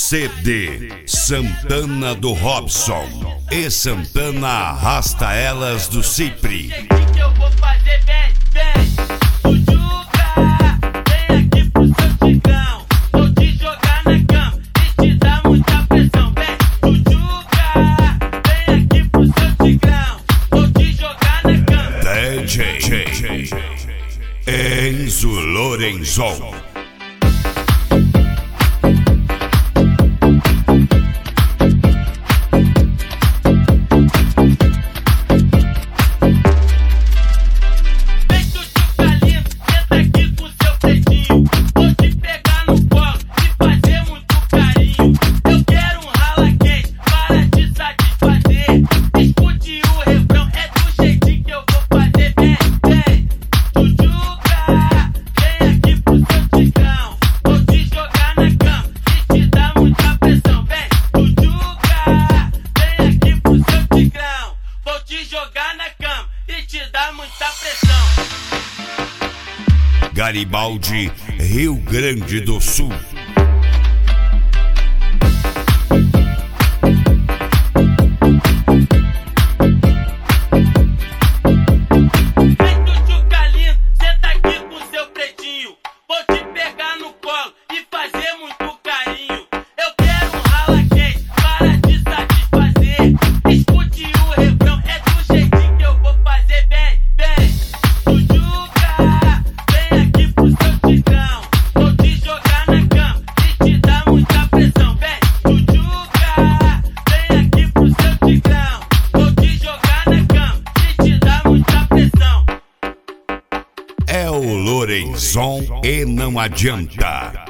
CD Santana do Robson e Santana arrasta elas do Cipri. Que eu vou fazer, vem, Jujuca, vem aqui pro seu tigrão. Vou te jogar na cama e te dar muita pressão. Vem, Jujuca, vem aqui pro seu tigrão. Vou te jogar na cama. DJ Enzo Lorenzon. Vou te jogar na cama e te dar muita pressão. Garibaldi, Rio Grande do Sul. Vem, Jujuca lindo, senta aqui com seu pretinho. Vou te pegar no colo e fazer muito carinho. Eu quero um rala quente para te satisfazer. Escute o refrão, é do jeitinho que eu vou fazer. Vem, Jujuca, vem aqui pro seu tigrão. Vou te jogar na cama e te dar muita pressão. Vem, Jujuca, vem aqui pro seu tigrão. Vou te jogar na cama e te dar muita pressão. É o Lorenzon e não adianta.